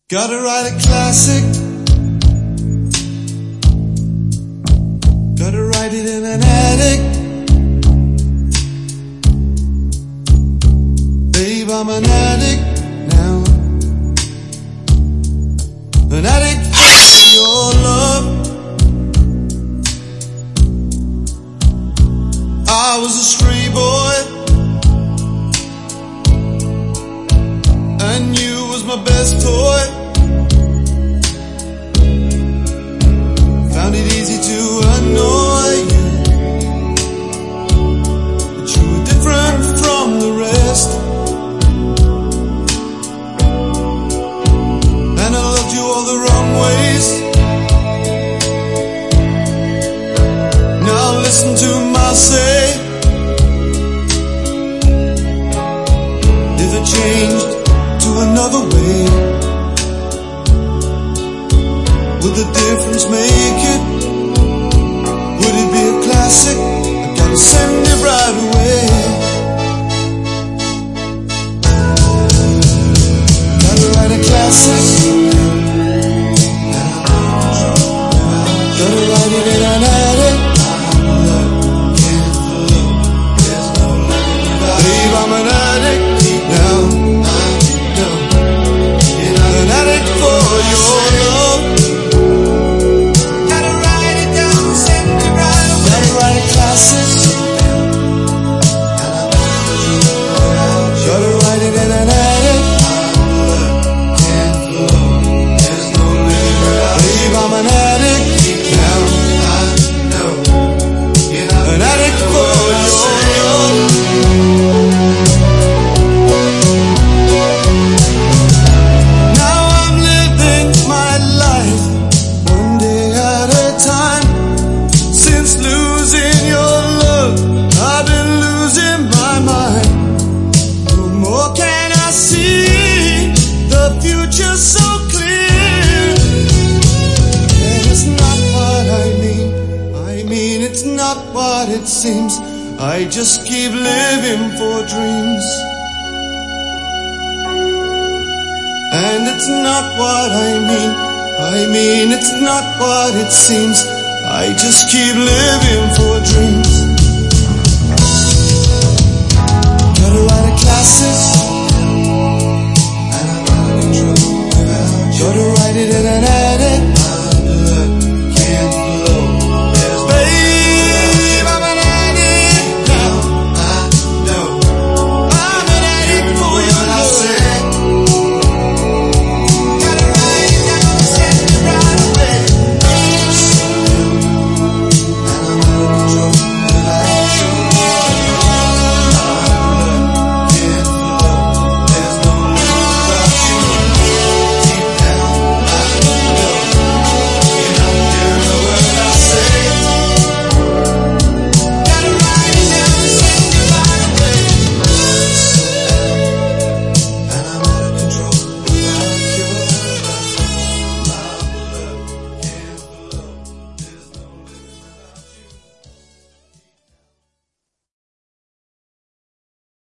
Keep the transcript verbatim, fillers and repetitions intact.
Gotta write a classic. Gotta write it in an attic. Babe, I'm an addict now. An addict for your love. I was a stray boy, and you was my best toy. Found it easy to annoy you, but you were different from the rest. And I loved you all the wrong ways. Now listen to my say. If I changed to another way, would the difference make it? Would it be a classic? I gotta send it right away. Gotta write a classic. Gotta write it in an attic. Babe, I'm an addict now. An addict for your love. Gotta write it down, send it right away. Gotta write a classic. Gotta write it in an attic. Babe, I'm an addict now. An addict for your love. So clear, and it's not what I mean. I mean it's not what it seems. I just keep living for dreams, and it's not what I mean. I mean it's not what it seems. I just keep living for dreams. Gotta write a classic. Gotta write it in an